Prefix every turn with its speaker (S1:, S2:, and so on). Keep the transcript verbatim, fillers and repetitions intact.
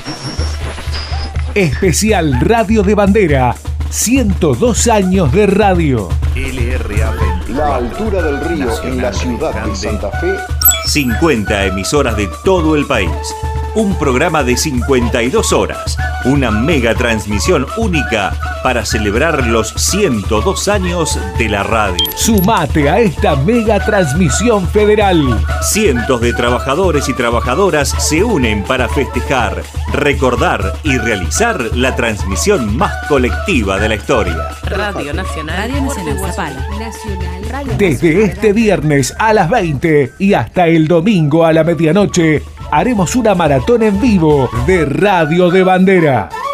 S1: Especial Radio de Bandera. ciento dos años de radio.
S2: L R A veinticuatro.
S3: La altura del río en la ciudad de Santa Fe.
S2: cincuenta emisoras de todo el país. Un programa de cincuenta y dos horas. Una mega transmisión única para celebrar los ciento dos años de la radio.
S1: Sumate a esta mega transmisión federal.
S2: Cientos de trabajadores y trabajadoras se unen para festejar, recordar y realizar la transmisión más colectiva de la historia.
S4: Radio Nacional.
S5: Radio Nacional Zapala.
S6: Nacional Radio
S1: Desde
S6: Nacional.
S1: este viernes a las veinte y hasta el domingo a la medianoche, haremos una maratón en vivo de Radio de Bandera.